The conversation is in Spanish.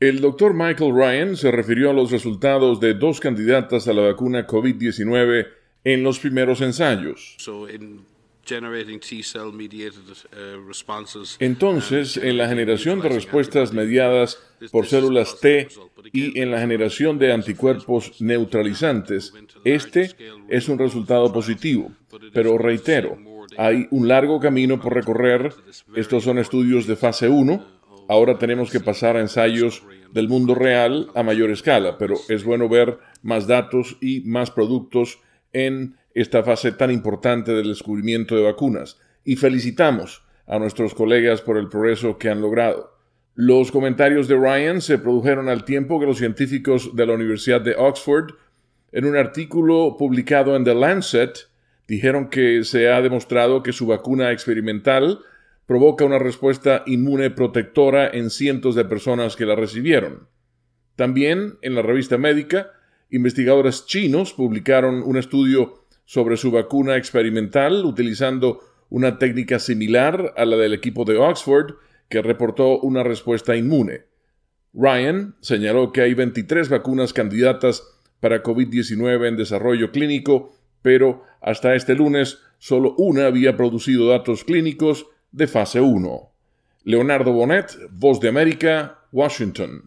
El doctor Michael Ryan se refirió a los resultados de dos candidatas a la vacuna COVID-19 en los primeros ensayos. Entonces, en la generación de respuestas mediadas por células T y en la generación de anticuerpos neutralizantes, este es un resultado positivo. Pero reitero, hay un largo camino por recorrer. Estos son estudios de fase 1. Ahora tenemos que pasar a ensayos del mundo real a mayor escala, pero es bueno ver más datos y más productos en esta fase tan importante del descubrimiento de vacunas. Y felicitamos a nuestros colegas por el progreso que han logrado. Los comentarios de Ryan se produjeron al tiempo que los científicos de la Universidad de Oxford, en un artículo publicado en The Lancet, dijeron que se ha demostrado que su vacuna experimental provoca una respuesta inmune protectora en cientos de personas que la recibieron. También, en la revista médica, investigadores chinos publicaron un estudio sobre su vacuna experimental utilizando una técnica similar a la del equipo de Oxford, que reportó una respuesta inmune. Ryan señaló que hay 23 vacunas candidatas para COVID-19 en desarrollo clínico, pero hasta este lunes solo una había producido datos clínicos de fase 1. Leonardo Bonet, Voz de América, Washington.